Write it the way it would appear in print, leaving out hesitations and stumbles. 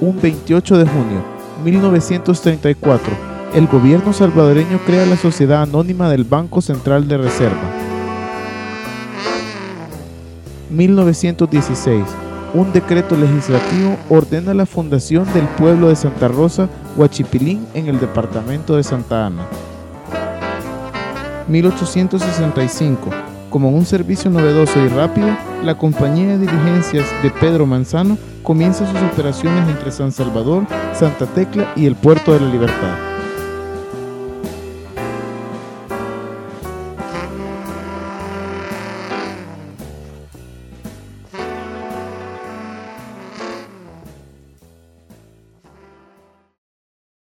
Un 28 de junio, 1934, el gobierno salvadoreño crea la Sociedad Anónima del Banco Central de Reserva. 1916, un decreto legislativo ordena la fundación del pueblo de Santa Rosa, Huachipilín, en el departamento de Santa Ana. 1865, como un servicio novedoso y rápido, la compañía de diligencias de Pedro Manzano comienza sus operaciones entre San Salvador, Santa Tecla y el Puerto de la Libertad.